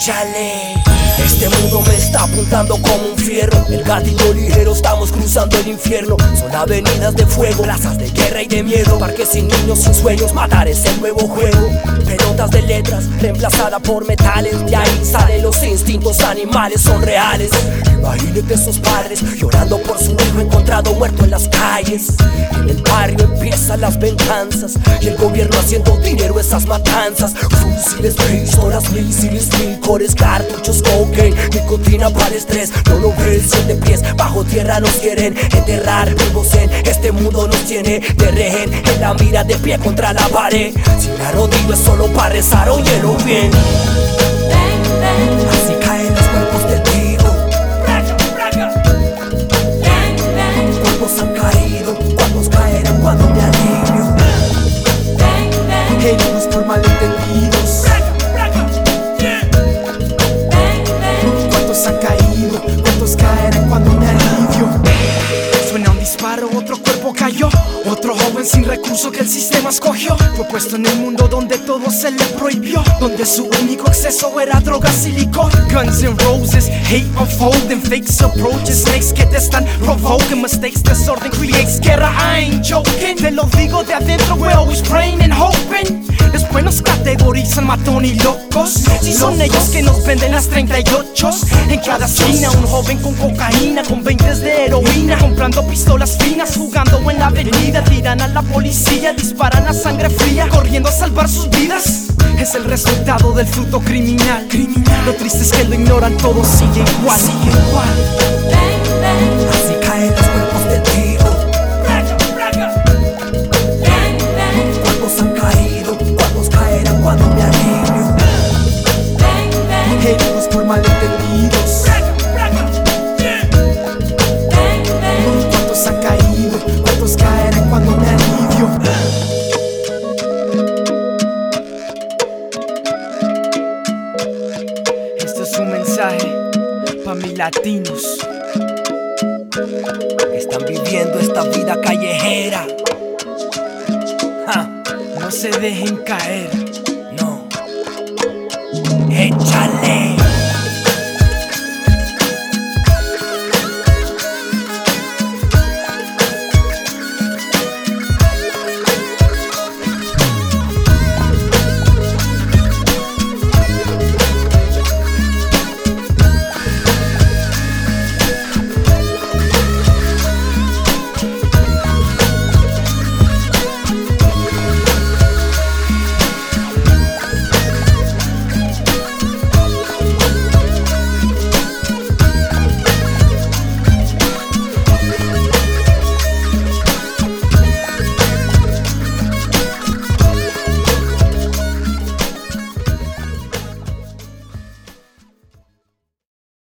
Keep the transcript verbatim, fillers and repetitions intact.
Échale. Este mundo me está apuntando como un fierro. El gatillo ligero, estamos cruzando el infierno. Son avenidas de fuego, plazas de guerra y de miedo. Parques sin niños, sin sueños, matar es el nuevo juego. Pelotas de letras, reemplazada por metales. De ahí salen los instintos animales, son reales. Imagínate esos padres llorando por su hijo encontrado muerto en las calles. En el barrio empiezan las venganzas y el gobierno haciendo dinero esas matanzas. Fusiles, pistolas, misiles, licores, cartuchos, cocaine, nicotina para el estrés. No lo ves, siete pies bajo tierra nos quieren enterrar vivos en este mundo, nos tiene de rehén. En la mira de pie contra la pared. Si me arrodillo es solo para rezar, óyelo bien. Así caen los cuerpos de digo. ¿Cuántos han caído? ¿Cuántos caerán cuando me alivio? Heridos por malentendidos. ¿Cuántos han caído? ¿Cuántos caerán cuando me alivio? Suena un disparo, otro cuerpo cayó. Otro joven sin recursos que el sistema escogió. Fue puesto en un mundo donde todo se le prohibió, donde su único acceso era drogas y licor. Guns and roses, hate unfolding, fakes approaches, snakes que te están provoking, mistakes, desorden creates guerra, I ain't joking. Te lo digo de adentro, we're always praying and hoping. Después nos categorizan matón y locos. Si son ellos que nos venden las treinta y ocho. En cada esquina un joven con cocaína, con veintes de heroína, comprando pistolas finas, jugando en la avenida. Tiran a la policía, disparan a sangre fría, corriendo a salvar sus vidas. Es el resultado del fruto criminal. criminal. Lo triste es que lo ignoran, todo sigue igual. Sigue igual. Así caen los cuerpos de trigo. ¿Cuántos han caído? ¿Cuántos caerán cuando me alivio? Heridos por malentendidos. ¿Cuántos han caído? ¿Cuántos caerán cuando me alivio? Esto es un mensaje pa' mis latinos que están viviendo esta vida callejera. Ja. No se dejen caer, no. Échale.